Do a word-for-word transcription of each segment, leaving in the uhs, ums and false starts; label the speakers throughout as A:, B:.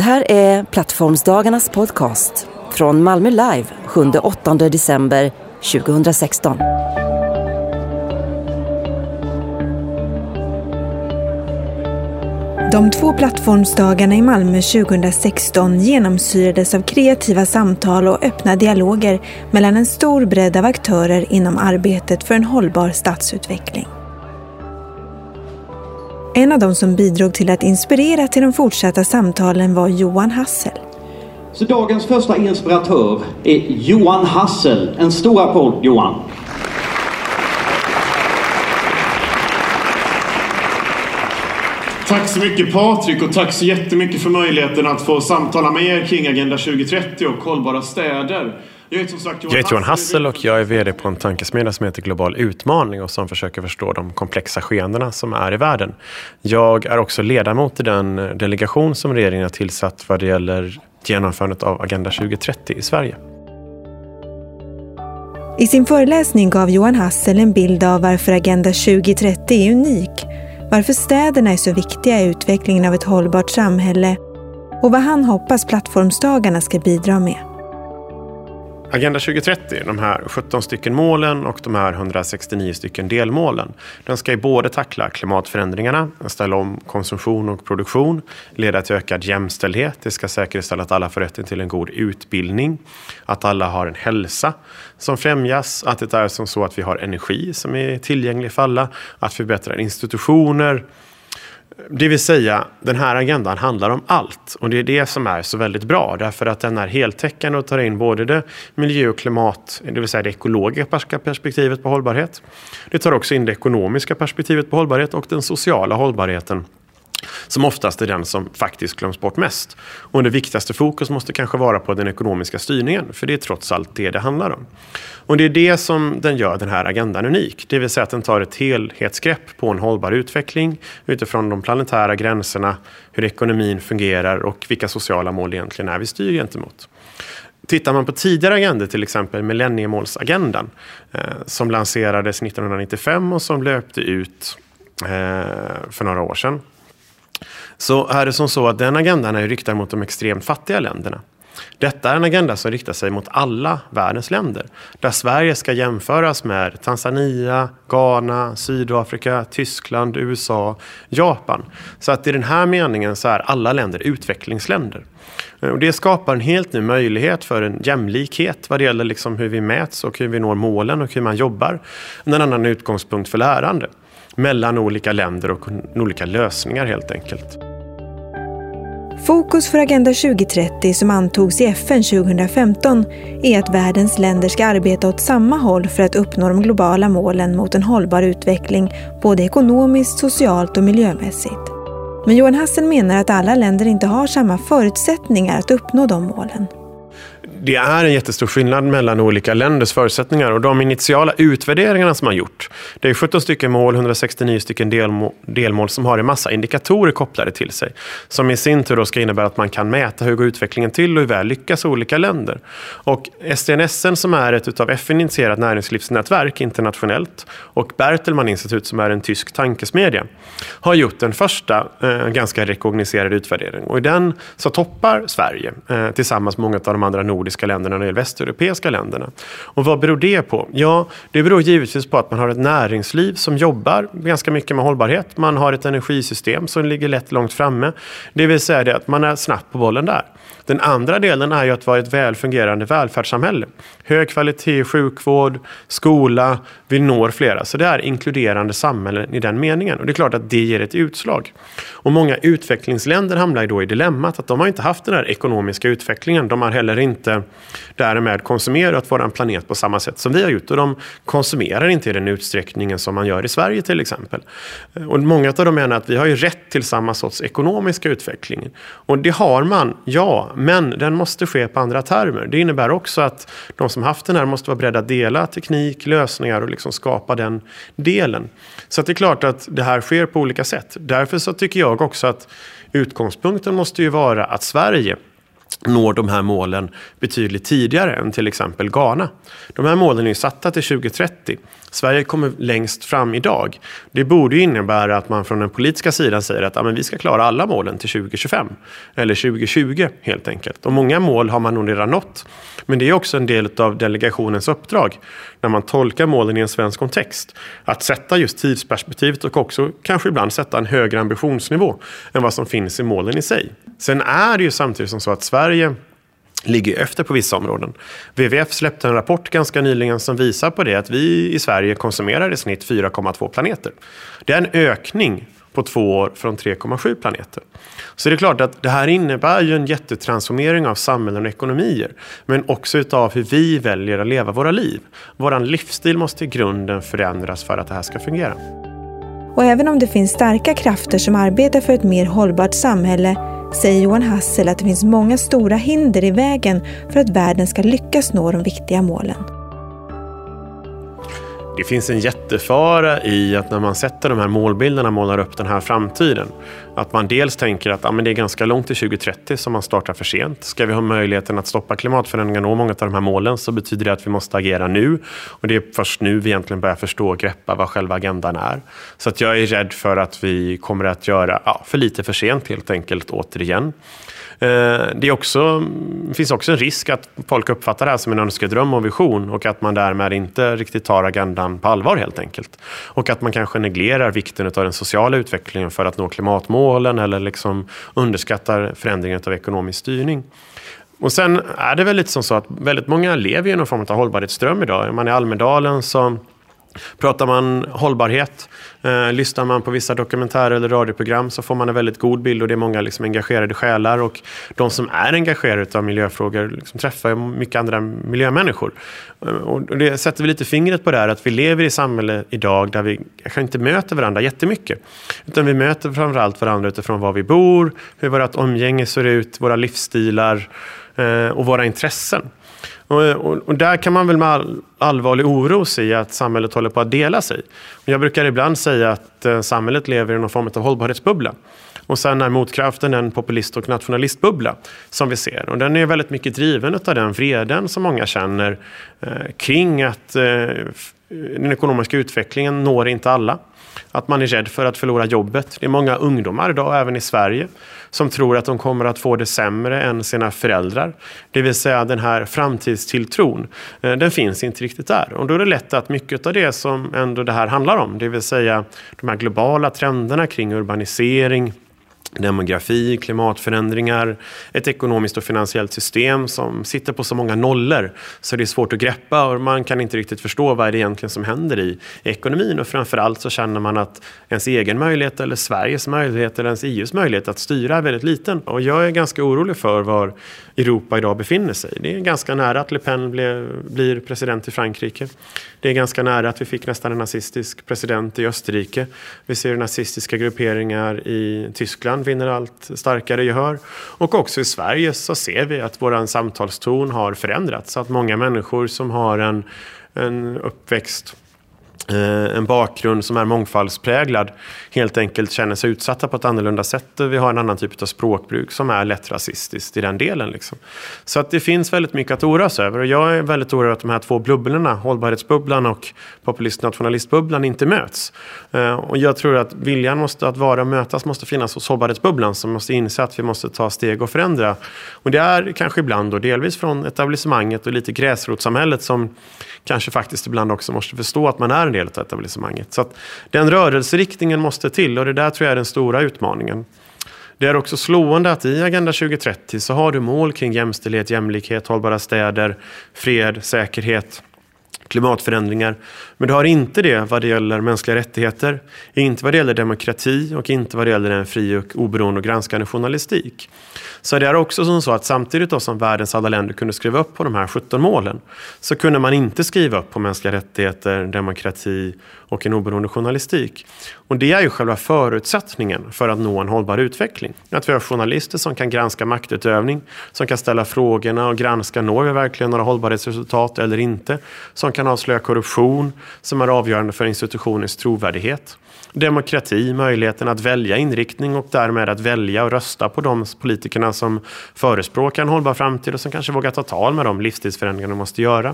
A: Det här är Plattformsdagarnas podcast från Malmö Live sjunde åttonde december tjugohundrasexton.
B: De två plattformsdagarna i Malmö tjugohundrasexton genomsyrades av kreativa samtal och öppna dialoger mellan en stor bredd av aktörer inom arbetet för en hållbar stadsutveckling. En av de som bidrog till att inspirera till de fortsatta samtalen var Johan Hassel.
C: Så dagens första inspiratör är Johan Hassel. En stor applåd, Johan.
D: Tack så mycket Patrik, och tack så jättemycket för möjligheten att få samtala med er kring Agenda tjugo trettio och hållbara städer. Jag heter, som sagt, Johan, jag heter Johan Hassel och jag är vd på en tankesmedja som heter Global Utmaning och som försöker förstå de komplexa skeendena som är i världen. Jag är också ledamot i den delegation som regeringen har tillsatt vad det gäller genomförandet av Agenda tjugo trettio i Sverige.
B: I sin föreläsning gav Johan Hassel en bild av varför Agenda tjugo trettio är unik, varför städerna är så viktiga i utvecklingen av ett hållbart samhälle och vad han hoppas plattformsdagarna ska bidra med.
D: Agenda tjugo trettio, de här sjutton stycken målen och de här hundrasextionio stycken delmålen, den ska ju både tackla klimatförändringarna, ställa om konsumtion och produktion, leda till ökad jämställdhet, det ska säkerställa att alla får rätten till en god utbildning, att alla har en hälsa som främjas, att det är som så att vi har energi som är tillgänglig för alla, att förbättra institutioner. Det vill säga, den här agendan handlar om allt och det är det som är så väldigt bra därför att den är heltäckande och tar in både det miljö- och klimat, det vill säga det ekologiska perspektivet på hållbarhet. Det tar också in det ekonomiska perspektivet på hållbarhet och den sociala hållbarheten som oftast är den som faktiskt glöms bort mest. Och det viktigaste fokus måste kanske vara på den ekonomiska styrningen, för det är trots allt det det handlar om. Och det är det som den gör den här agendan unik. Det vill säga att den tar ett helhetsgrepp på en hållbar utveckling utifrån de planetära gränserna, hur ekonomin fungerar och vilka sociala mål egentligen är vi styr gentemot. Tittar man på tidigare agendor, till exempel millenniemålsagendan eh, som lanserades nittonhundranittiofem och som löpte ut eh, för några år sedan. Så är det som så att den agendan är riktad mot de extremt fattiga länderna. Detta är en agenda som riktar sig mot alla världens länder. Där Sverige ska jämföras med Tanzania, Ghana, Sydafrika, Tyskland, U S A, Japan. Så att i den här meningen så är alla länder utvecklingsländer. Och det skapar en helt ny möjlighet för en jämlikhet vad det gäller liksom hur vi mäts och hur vi når målen och hur man jobbar. En annan utgångspunkt för lärande mellan olika länder och olika lösningar helt enkelt.
B: Fokus för Agenda tjugo trettio som antogs i F N tjugohundrafemton är att världens länder ska arbeta åt samma håll för att uppnå de globala målen mot en hållbar utveckling, både ekonomiskt, socialt och miljömässigt. Men Johan Hassel menar att alla länder inte har samma förutsättningar att uppnå de målen.
D: Det är en jättestor skillnad mellan olika länders förutsättningar och de initiala utvärderingarna som man gjort. Det är sjutton stycken mål, hundrasextionio stycken delmål, delmål som har en massa indikatorer kopplade till sig. Som i sin tur då ska innebära att man kan mäta hur går utvecklingen till och hur väl lyckas olika länder. Och S D N S som är ett utav F N-initierat näringslivsnätverk internationellt och Bertelmann-institut som är en tysk tankesmedja har gjort den första eh, ganska rekogniserade utvärderingen. Och i den så toppar Sverige eh, tillsammans med många av de andra nordiska länderna och de västeuropeiska länderna. Och vad beror det på? Ja, det beror givetvis på att man har ett näringsliv som jobbar ganska mycket med hållbarhet. Man har ett energisystem som ligger lätt långt framme. Det vill säga det att man är snabbt på bollen där. Den andra delen är ju att vara ett välfungerande välfärdssamhälle. Hög kvalitet, sjukvård, skola, vi når flera. Så det är inkluderande samhällen i den meningen. Och det är klart att det ger ett utslag. Och många utvecklingsländer hamnar ju då i dilemmat att de har inte haft den här ekonomiska utvecklingen. De har heller inte därmed konsumerat vår planet på samma sätt som vi har gjort. Och de konsumerar inte i den utsträckningen som man gör i Sverige till exempel. Och många av dem menar att vi har ju rätt till samma sorts ekonomiska utveckling. Och det har man, ja. Men den måste ske på andra termer. Det innebär också att de som haft den här måste vara beredda att dela teknik, lösningar och liksom skapa den delen. Så att det är klart att det här sker på olika sätt. Därför så tycker jag också att utgångspunkten måste ju vara att Sverige når de här målen betydligt tidigare än till exempel Ghana. De här målen är ju satta till tjugo trettio. Sverige kommer längst fram idag. Det borde ju innebära att man från den politiska sidan säger att ja, men vi ska klara alla målen till tjugo tjugofem eller tjugo tjugo helt enkelt. Och många mål har man nog redan nått. Men det är också en del av delegationens uppdrag när man tolkar målen i en svensk kontext. Att sätta just tidsperspektivet och också kanske ibland sätta en högre ambitionsnivå än vad som finns i målen i sig. Sen är det ju samtidigt som så att Sverige ligger efter på vissa områden. W W F släppte en rapport ganska nyligen som visar på det att vi i Sverige konsumerar i snitt fyra komma två planeter. Det är en ökning på två år från tre komma sju planeter. Så det är klart att det här innebär ju en jättetransformering av samhällen och ekonomier. Men också utav hur vi väljer att leva våra liv. Våran livsstil måste i grunden förändras för att det här ska fungera.
B: Och även om det finns starka krafter som arbetar för ett mer hållbart samhälle säger Johan Hassel att det finns många stora hinder i vägen för att världen ska lyckas nå de viktiga målen.
D: Det finns en jättefara i att när man sätter de här målbilderna, målar upp den här framtiden, att man dels tänker att ja, men det är ganska långt till tjugo trettio som man startar för sent. Ska vi ha möjligheten att stoppa klimatförändringar och många av de här målen så betyder det att vi måste agera nu. Och det är först nu vi egentligen börjar förstå och greppa vad själva agendan är. Så att jag är rädd för att vi kommer att göra ja, för lite för sent helt enkelt återigen. Det, är också, det finns också en risk att folk uppfattar det här som en önskedröm och vision och att man därmed inte riktigt tar agendan på allvar helt enkelt. Och att man kanske neglerar vikten av den sociala utvecklingen för att nå klimatmålen eller liksom underskattar förändringen av ekonomisk styrning. Och sen är det väl lite som så att väldigt många lever i någon form av hållbarhetsdröm idag. Man är i Almedalen så pratar man hållbarhet, eh, lyssnar man på vissa dokumentärer eller radioprogram så får man en väldigt god bild och det är många liksom engagerade själar och de som är engagerade av miljöfrågor liksom träffar mycket andra miljömänniskor. Och det sätter vi lite fingret på det här att vi lever i samhälle idag där vi kanske inte möter varandra jättemycket utan vi möter framförallt varandra utifrån var vi bor, hur vårt omgänge ser ut, våra livsstilar eh, och våra intressen. Och, och, och där kan man väl med all, allvarlig oro se att samhället håller på att dela sig. Och jag brukar ibland säga att eh, samhället lever i någon form av hållbarhetsbubbla. Och sen är motkraften en populist- och nationalistbubbla som vi ser. Och den är väldigt mycket driven av den vreden som många känner eh, kring att eh, den ekonomiska utvecklingen når inte alla. Att man är rädd för att förlora jobbet. Det är många ungdomar idag, även i Sverige, som tror att de kommer att få det sämre än sina föräldrar. Det vill säga den här framtidstilltron, den finns inte riktigt där. Och då är det lätt att mycket av det som ändå det här handlar om, det vill säga de här globala trenderna kring urbanisering, demografi, klimatförändringar, ett ekonomiskt och finansiellt system som sitter på så många nollor så det är svårt att greppa och man kan inte riktigt förstå vad det egentligen som händer i ekonomin och framförallt så känner man att ens egen möjlighet eller Sveriges möjlighet eller ens E U:s möjlighet att styra är väldigt liten och jag är ganska orolig för var Europa idag befinner sig. Det är ganska nära att Le Pen blir, blir president i Frankrike. Det är ganska nära att vi fick nästan en nazistisk president i Österrike. Vi ser nazistiska grupperingar i Tyskland vinner allt starkare gehör. Och också i Sverige så ser vi att vår samtalston har förändrats. Så att många människor som har en, en uppväxt, eh, en bakgrund som är mångfaldspräglad helt enkelt känner sig utsatta på ett annorlunda sätt. Vi har en annan typ av språkbruk som är lätt rasistiskt i den delen. Liksom. Så att det finns väldigt mycket att oroa sig över. Och jag är väldigt orolig att de här två bubblorna, hållbarhetsbubblan och populist-nationalistbubblan, inte möts. Uh, och jag tror att viljan måste att vara och mötas måste finnas hos hållbarhetsbubblan som måste inse att vi måste ta steg och förändra. Och det är kanske ibland då delvis från etablissemanget och lite gräsrotssamhället som kanske faktiskt ibland också måste förstå att man är en del av etablissemanget. Så att den rörelseriktningen måste till och det där tror jag är den stora utmaningen. Det är också slående att i Agenda tjugo trettio så har du mål kring jämställdhet, jämlikhet, hållbara städer, fred, säkerhet, klimatförändringar. Men du har inte det vad det gäller mänskliga rättigheter, inte vad det gäller demokrati och inte vad det gäller en fri och oberoende och granskande journalistik. Så det är också som så att samtidigt då som världens alla länder kunde skriva upp på de här sjutton målen så kunde man inte skriva upp på mänskliga rättigheter, demokrati och en oberoende journalistik. Och det är ju själva förutsättningen för att nå en hållbar utveckling. Att vi har journalister som kan granska maktutövning, som kan ställa frågorna och granska når vi verkligen några hållbarhetsresultat eller inte, som kan kan avslöja korruption som är avgörande för institutionens trovärdighet. Demokrati, möjligheten att välja inriktning och därmed att välja och rösta på de politikerna som förespråkar en hållbar framtid och som kanske vågar ta tal med de livsstilsförändringar de måste göra.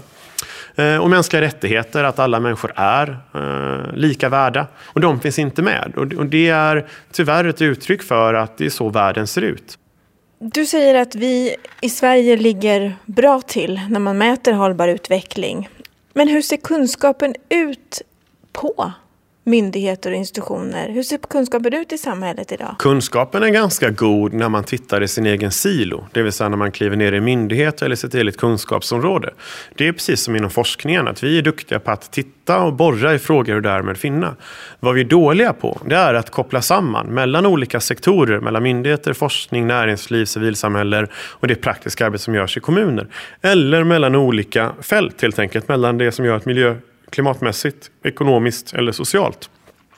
D: Och mänskliga rättigheter, att alla människor är eh, lika värda. Och de finns inte med. Och, och det är tyvärr ett uttryck för att det är så världen ser ut.
B: Du säger att vi i Sverige ligger bra till när man mäter hållbar utveckling. Men hur ser kunskapen ut på myndigheter och institutioner? Hur ser kunskapen ut i samhället idag?
D: Kunskapen är ganska god när man tittar i sin egen silo. Det vill säga när man kliver ner i myndighet eller sitt eget kunskapsområde. Det är precis som inom forskningen, att vi är duktiga på att titta och borra i frågor och därmed finna. Vad vi är dåliga på, det är att koppla samman mellan olika sektorer, mellan myndigheter, forskning, näringsliv, civilsamhälle och det praktiska arbete som görs i kommuner. Eller mellan olika fält helt enkelt, mellan det som gör ett miljö klimatmässigt, ekonomiskt eller socialt.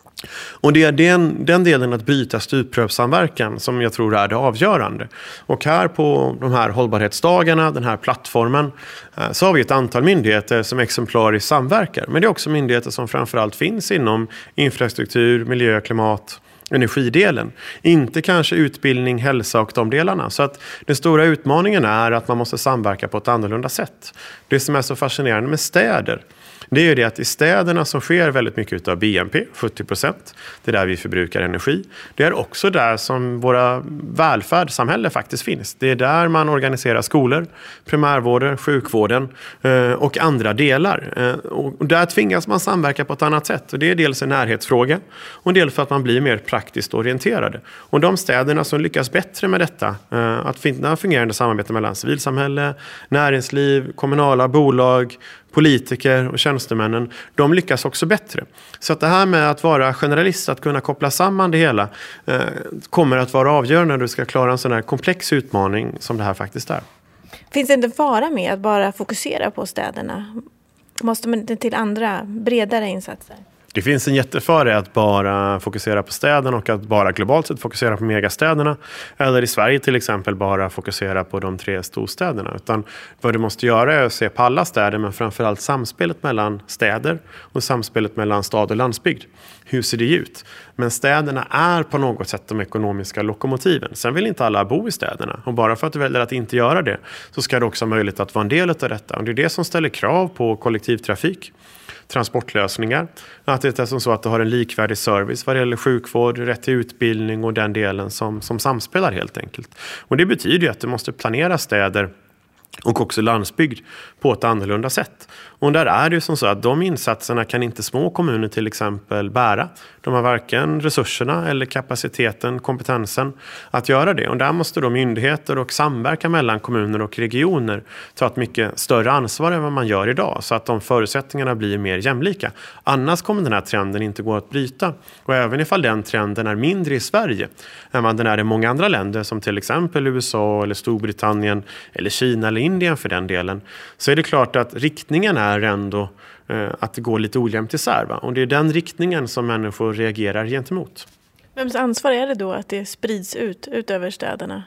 D: Och det är den, den delen att byta stuprörssamverkan som jag tror är det avgörande. Och här på de här hållbarhetsdagarna, den här plattformen, så har vi ett antal myndigheter som exemplariskt samverkar. Men det är också myndigheter som framförallt finns inom infrastruktur, miljö, klimat, energidelen. Inte kanske utbildning, hälsa och de delarna. Så att den stora utmaningen är att man måste samverka på ett annorlunda sätt. Det som är så fascinerande med städer, det är ju det att i städerna som sker väldigt mycket av B N P, sjuttio procent, det är där vi förbrukar energi. Det är också där som våra välfärdssamhälle faktiskt finns. Det är där man organiserar skolor, primärvården, sjukvården och andra delar. Och där tvingas man samverka på ett annat sätt. Och det är dels en närhetsfråga och dels för att man blir mer praktiskt orienterade. Och de städerna som lyckas bättre med detta, att finna fungerande samarbete mellan civilsamhälle, näringsliv, kommunala bolag, politiker och tjänstemännen, de lyckas också bättre. Så att det här med att vara generalist, att kunna koppla samman det hela, eh, kommer att vara avgörande när du ska klara en sån här komplex utmaning som det här faktiskt är.
B: Finns det inte en fara med att bara fokusera på städerna? Måste man till andra, bredare insatser?
D: Det finns en jättefara att bara fokusera på städerna och att bara globalt sett fokusera på megastäderna. Eller i Sverige till exempel bara fokusera på de tre storstäderna. Utan vad du måste göra är att se på alla städer, men framförallt samspelet mellan städer och samspelet mellan stad och landsbygd. Hur ser det ut? Men städerna är på något sätt de ekonomiska lokomotiven. Sen vill inte alla bo i städerna. Och bara för att du väljer att inte göra det så ska du också ha möjlighet att vara en del av detta. Och det är det som ställer krav på kollektivtrafik, transportlösningar. Att det är som så att du har en likvärdig service vad det gäller sjukvård, rätt till utbildning och den delen som, som samspelar helt enkelt. Och det betyder ju att du måste planera städer och också landsbygd på ett annorlunda sätt. Och där är det ju som så att de insatserna kan inte små kommuner till exempel bära. De har varken resurserna eller kapaciteten, kompetensen att göra det. Och där måste då myndigheter och samverka mellan kommuner och regioner ta ett mycket större ansvar än vad man gör idag. Så att de förutsättningarna blir mer jämlika. Annars kommer den här trenden inte gå att bryta. Och även ifall den trenden är mindre i Sverige än vad den är i många andra länder som till exempel U S A eller Storbritannien eller Kina eller Indien för den delen, så är det klart att riktningen är ändå eh, att det går lite ojämnt isär. Va? Och det är den riktningen som människor reagerar gentemot.
B: Vems ansvar är det då att det sprids ut, ut över städerna?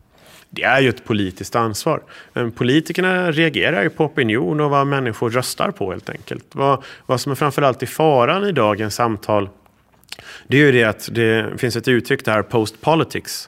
D: Det är ju ett politiskt ansvar. Politikerna reagerar ju på opinion och vad människor röstar på helt enkelt. Vad, vad som är framförallt i faran i dagens samtal, det är ju det att det finns ett uttryck där, post-politics.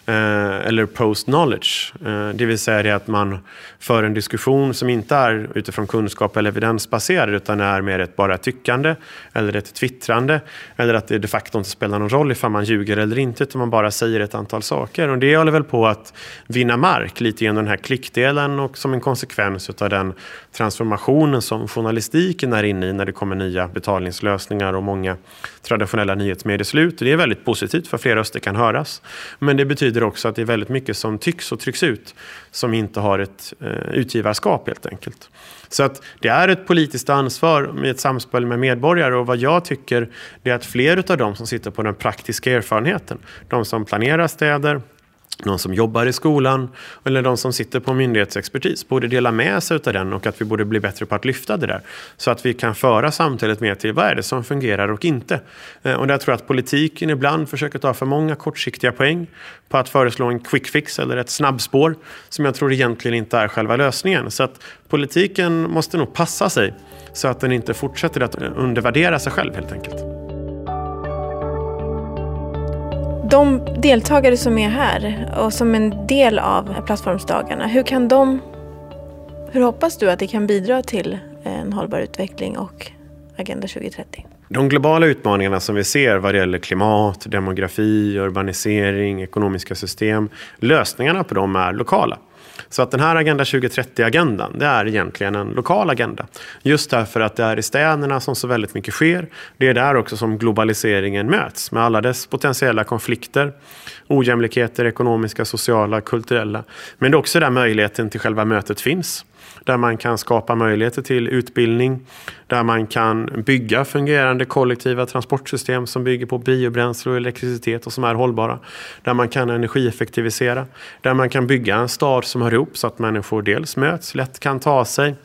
D: Eller post-knowledge. Det vill säga det att man för en diskussion som inte är utifrån kunskap eller evidensbaserad utan är mer ett bara tyckande eller ett twittrande eller att det de facto inte spelar någon roll ifall man ljuger eller inte utan man bara säger ett antal saker. Och det håller väl på att vinna mark lite genom den här klickdelen och som en konsekvens av den transformationen som journalistiken är inne i när det kommer nya betalningslösningar och många traditionella nyhetsmedieslut. Det är väldigt positivt för fler röster kan höras. Men det betyder också att det är väldigt mycket som tycks och trycks ut som inte har ett eh, utgivarskap helt enkelt. Så att det är ett politiskt ansvar med ett samspel med medborgare och vad jag tycker det är att fler av dem som sitter på den praktiska erfarenheten, de som planerar städer, någon som jobbar i skolan eller de som sitter på myndighetsexpertis borde dela med sig av den, och att vi borde bli bättre på att lyfta det där. Så att vi kan föra samtalet med till vad är det som fungerar och inte. Och där tror jag att politiken ibland försöker ta för många kortsiktiga poäng på att föreslå en quick fix eller ett snabbspår som jag tror egentligen inte är själva lösningen. Så att politiken måste nog passa sig så att den inte fortsätter att undervärdera sig själv helt enkelt.
B: De deltagare som är här och som en del av plattformsdagarna, hur kan de, hur hoppas du att det kan bidra till en hållbar utveckling och Agenda tjugo trettio?
D: De globala utmaningarna som vi ser vad det gäller klimat, demografi, urbanisering, ekonomiska system, lösningarna på dem är lokala. Så att den här Agenda tjugo trettio-agendan, det är egentligen en lokal agenda. Just därför att det är i städerna som så väldigt mycket sker. Det är där också som globaliseringen möts med alla dess potentiella konflikter, ojämlikheter, ekonomiska, sociala, kulturella. Men det är också där möjligheten till själva mötet finns. Där man kan skapa möjligheter till utbildning, där man kan bygga fungerande kollektiva transportsystem som bygger på biobränsle och elektricitet och som är hållbara. Där man kan energieffektivisera, där man kan bygga en stad som hör ihop så att människor dels möts, lätt kan ta sig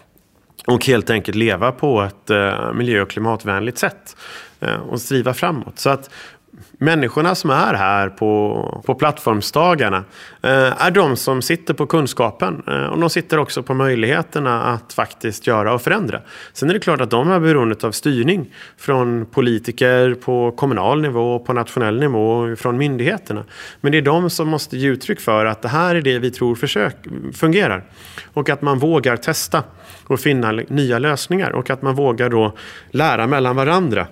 D: och helt enkelt leva på ett miljö- och klimatvänligt sätt och driva framåt. Så att människorna som är här på, på plattformsdagarna eh, är de som sitter på kunskapen eh, och de sitter också på möjligheterna att faktiskt göra och förändra. Sen är det klart att de är beroende av styrning från politiker på kommunal nivå, på nationell nivå, från myndigheterna. Men det är de som måste ge uttryck för att det här är det vi tror försök, fungerar. Och att man vågar testa och finna nya lösningar och att man vågar då lära mellan varandra.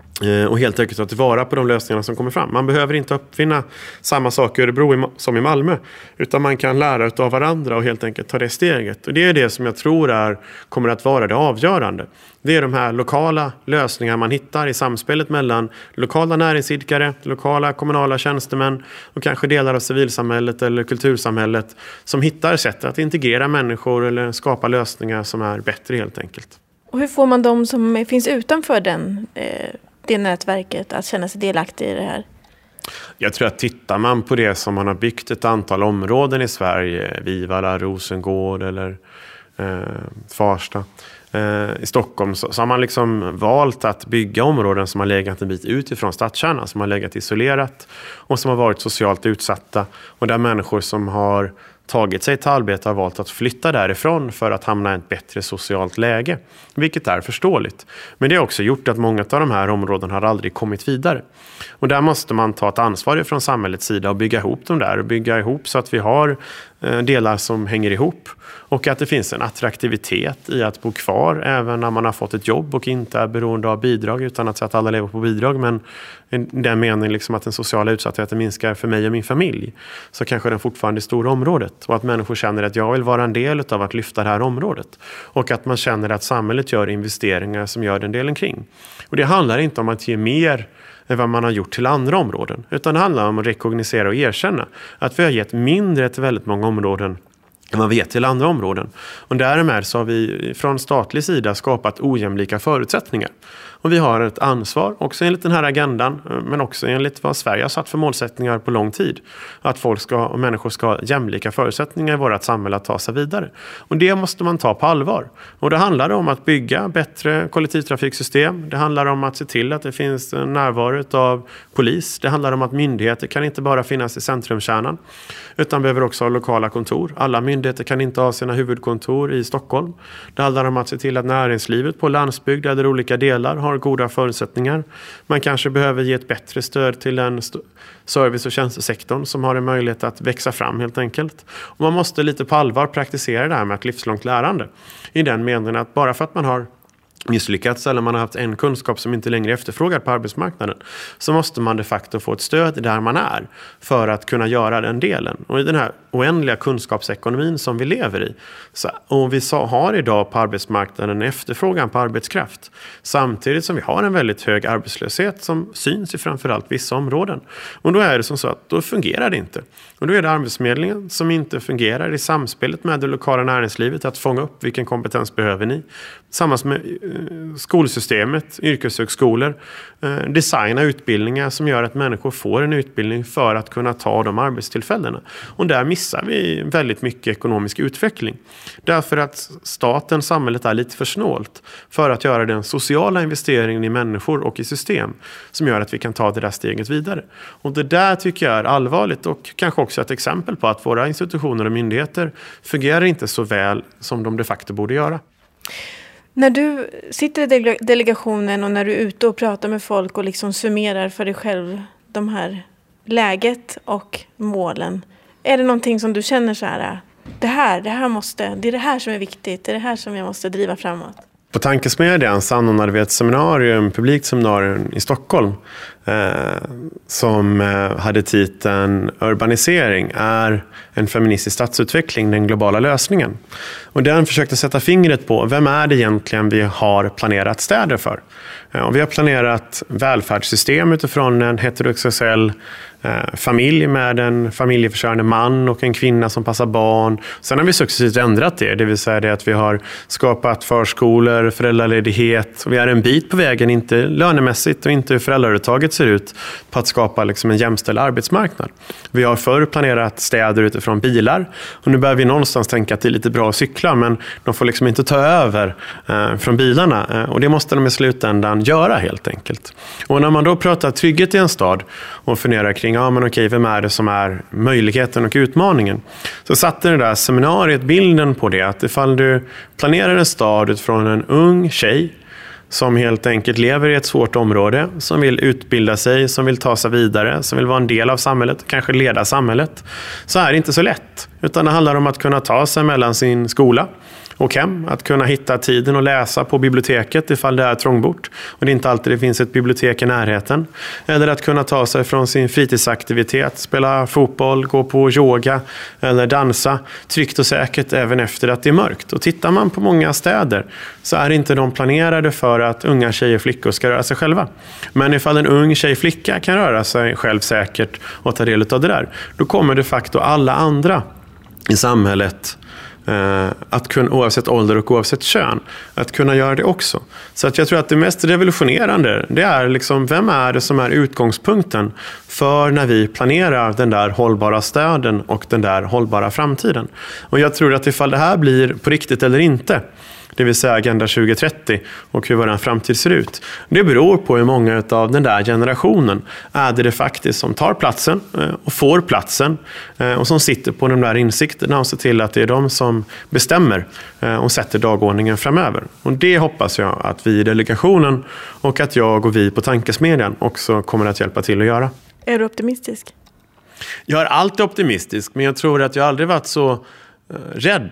D: Och helt enkelt ta tillvara på de lösningarna som kommer fram. Man behöver inte uppfinna samma sak i Örebro som i Malmö. Utan man kan lära av varandra och helt enkelt ta det steget. Och det är det som jag tror är, kommer att vara det avgörande. Det är de här lokala lösningar man hittar i samspelet mellan lokala näringsidkare, lokala kommunala tjänstemän och kanske delar av civilsamhället eller kultursamhället som hittar sätt att integrera människor eller skapa lösningar som är bättre helt enkelt.
B: Och hur får man de som finns utanför den eh... det nätverket att känna sig delaktig i det här?
D: Jag tror att tittar man på det som man har byggt ett antal områden i Sverige, Vivalla, Rosengård eller eh, Farsta, eh, i Stockholm, så, så har man liksom valt att bygga områden som har legat en bit utifrån stadskärnan, som har legat isolerat och som har varit socialt utsatta och där människor som har tagit sig till arbete har valt att flytta därifrån för att hamna i ett bättre socialt läge. Vilket är förståeligt. Men det har också gjort att många av de här områdena har aldrig kommit vidare. Och där måste man ta ett ansvar från samhällets sida och bygga ihop dem där. Och bygga ihop så att vi har delar som hänger ihop. Och att det finns en attraktivitet i att bo kvar även när man har fått ett jobb och inte är beroende av bidrag, utan att säga att alla lever på bidrag. Men i den meningen liksom att den sociala utsattheten minskar för mig och min familj, så kanske den fortfarande är stora området. Och att människor känner att jag vill vara en del av att lyfta det här området. Och att man känner att samhället gör investeringar som gör den delen kring. Och det handlar inte om att ge mer än vad man har gjort till andra områden. Utan det handlar om att rekognosera och erkänna att vi har gett mindre till väldigt många områden än vad vi vet till andra områden. Och därmed så har vi från statlig sida skapat ojämlika förutsättningar. Och vi har ett ansvar, också enligt den här agendan, men också enligt vad Sverige har satt för målsättningar på lång tid. Att folk ska, och människor ska ha jämlika förutsättningar i vårt samhälle att ta sig vidare. Och det måste man ta på allvar. Och det handlar om att bygga bättre kollektivtrafiksystem. Det handlar om att se till att det finns närvaro av polis. Det handlar om att myndigheter kan inte bara finnas i centrumkärnan, utan behöver också ha lokala kontor. Alla myndigheter kan inte ha sina huvudkontor i Stockholm. Det handlar om att se till att näringslivet på landsbygd eller olika delar har goda förutsättningar. Man kanske behöver ge ett bättre stöd till en st- service- och tjänstesektorn som har en möjlighet att växa fram helt enkelt. Och man måste lite på allvar praktisera det här med ett livslångt lärande. I den meningen att bara för att man har misslyckats eller man har haft en kunskap som inte längre är efterfrågad på arbetsmarknaden, så måste man de facto få ett stöd där man är för att kunna göra den delen. Och i den här oändliga kunskapsekonomin som vi lever i. Så, och vi har idag på arbetsmarknaden efterfrågan på arbetskraft. Samtidigt som vi har en väldigt hög arbetslöshet som syns i framförallt vissa områden. Och då är det som så att då fungerar det inte. Och då är det Arbetsförmedlingen som inte fungerar i samspelet med det lokala näringslivet att fånga upp vilken kompetens behöver ni. Tillsammans med skolsystemet, yrkeshögskolor, designa utbildningar som gör att människor får en utbildning för att kunna ta de arbetstillfällena. Och där missar vi väldigt mycket ekonomisk utveckling. Därför att staten, samhället är lite för snålt för att göra den sociala investeringen i människor och i system som gör att vi kan ta det där steget vidare. Och det där tycker jag är allvarligt och kanske också ett exempel på att våra institutioner och myndigheter fungerar inte så väl som de de facto borde göra.
B: När du sitter i delegationen och när du är ute och pratar med folk och liksom summerar för dig själv de här läget och målen, är det någonting som du känner så här, det här, det här måste, det är det här som är viktigt, det är det här som jag måste driva framåt?
D: På Tankesmedjan så anordnade vi ett seminarium, publikt seminarium i Stockholm eh, som eh, hade titeln Urbanisering är en feministisk stadsutveckling, den globala lösningen. Och den försökte sätta fingret på vem är det egentligen vi har planerat städer för. Eh, och vi har planerat välfärdssystem utifrån en heterosexuell eh, familj med en familjeförsörjande man och en kvinna som passar barn. Sen har vi successivt ändrat det, det vill säga det att vi har skapat förskolor, föräldraledighet. Och vi är en bit på vägen, inte lönemässigt och inte hur föräldrauttaget ser ut, på att skapa liksom en jämställd arbetsmarknad. Vi har förr planerat städer utifrån bilar och nu börjar vi någonstans tänka att det är lite bra att cykla, men de får liksom inte ta över eh, från bilarna eh, och det måste de i slutändan göra helt enkelt. Och när man då pratar trygghet i en stad och funderar kring, ja men okej, vem är det som är möjligheten och utmaningen? Så satte det där seminariet bilden på det, att ifall du planerar en stad utifrån en ung tjej som helt enkelt lever i ett svårt område, som vill utbilda sig, som vill ta sig vidare, som vill vara en del av samhället, kanske leda samhället, så är det inte så lätt. Utan det handlar om att kunna ta sig mellan sin skola och hem, att kunna hitta tiden och läsa på biblioteket ifall det är trångbort och det är inte alltid det finns ett bibliotek i närheten. Eller att kunna ta sig från sin fritidsaktivitet, spela fotboll, gå på yoga eller dansa tryggt och säkert även efter att det är mörkt. Och tittar man på många städer så är inte de planerade för att unga tjejer och flickor ska röra sig själva. Men ifall en ung tjej och flicka kan röra sig själv säkert och ta del av det där, då kommer de facto alla andra i samhället att kunna, oavsett ålder och oavsett kön, att kunna göra det också. Så att jag tror att det mest revolutionerande, det är liksom, vem är det som är utgångspunkten för när vi planerar den där hållbara staden och den där hållbara framtiden. Och jag tror att ifall det här blir på riktigt eller inte, det vill säga Agenda tjugo trettio och hur vår framtid ser ut, det beror på hur många av den där generationen är det, det faktiskt som tar platsen och får platsen och som sitter på de där insikterna och ser till att det är de som bestämmer och sätter dagordningen framöver. Och det hoppas jag att vi i delegationen och att jag och vi på Tankesmedjan också kommer att hjälpa till att göra.
B: Är du optimistisk?
D: Jag är alltid optimistisk, men jag tror att jag aldrig varit så rädd.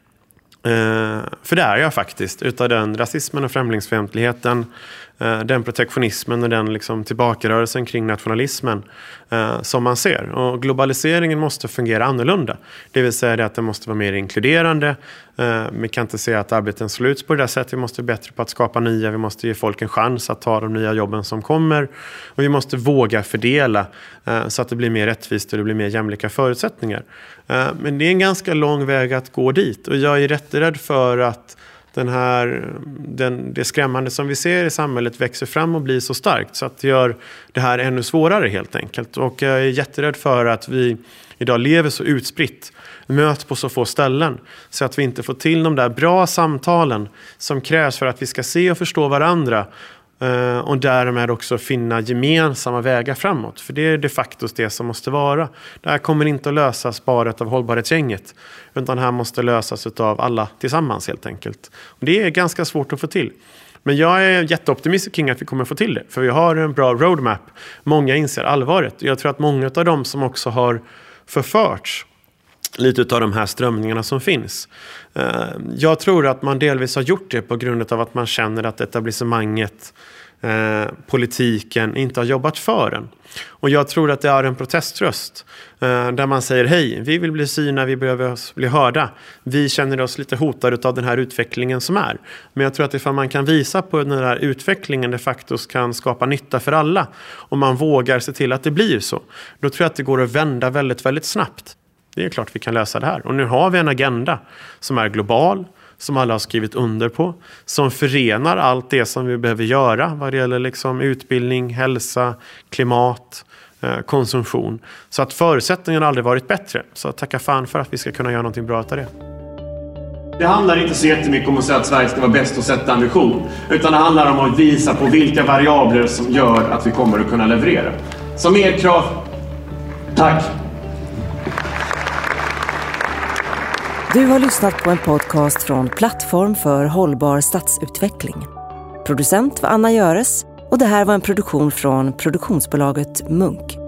D: Uh, för det är jag faktiskt, utav den rasismen och främlingsfientligheten, uh, den protektionismen och den liksom tillbakarörelsen kring nationalismen uh, som man ser. Och globaliseringen måste fungera annorlunda. Det vill säga det att den måste vara mer inkluderande. Uh, vi kan inte säga att arbeten sluts på det där sättet. Vi måste bli bättre på att skapa nya. Vi måste ge folk en chans att ta de nya jobben som kommer. Och vi måste våga fördela uh, så att det blir mer rättvist och det blir mer jämlika förutsättningar. Uh, men det är en ganska lång väg att gå dit. Och jag är rätt rädd för att den här, den, det skrämmande som vi ser i samhället växer fram och blir så starkt så att det gör det här ännu svårare helt enkelt. Och jag är jätterädd för att vi idag lever så utspritt, möts på så få ställen så att vi inte får till de där bra samtalen som krävs för att vi ska se och förstå varandra och därmed också finna gemensamma vägar framåt. För det är de facto det som måste vara. Det här kommer inte att lösas bara av hållbarhetsgänget, utan det här måste lösas av alla tillsammans helt enkelt. Och det är ganska svårt att få till. Men jag är jätteoptimistisk kring att vi kommer få till det. För vi har en bra roadmap. Många inser allvaret. Jag tror att många av dem som också har förförts lite av de här strömningarna som finns. Jag tror att man delvis har gjort det på grund av att man känner att etablissemanget eh, politiken inte har jobbat för en. Och jag tror att det är en proteströst eh, där man säger hej, vi vill bli syna, vi behöver bli hörda. Vi känner oss lite hotade av den här utvecklingen som är. Men jag tror att ifall man kan visa på den här utvecklingen de facto kan skapa nytta för alla, och man vågar se till att det blir så, då tror jag att det går att vända väldigt, väldigt snabbt. Det är klart vi kan lösa det här. Och nu har vi en agenda som är global, som alla har skrivit under på, som förenar allt det som vi behöver göra vad det gäller liksom utbildning, hälsa, klimat, eh, konsumtion. Så att förutsättningarna aldrig varit bättre. Så tacka fan för att vi ska kunna göra någonting bra av det.
E: Det handlar inte så jättemycket om att säga att Sverige ska vara bäst och sätta ambition, utan det handlar om att visa på vilka variabler som gör att vi kommer att kunna leverera. Så mer krav. Tack.
A: Du har lyssnat på en podcast från Plattform för hållbar stadsutveckling. Producent var Anna Göres och det här var en produktion från produktionsbolaget Munk.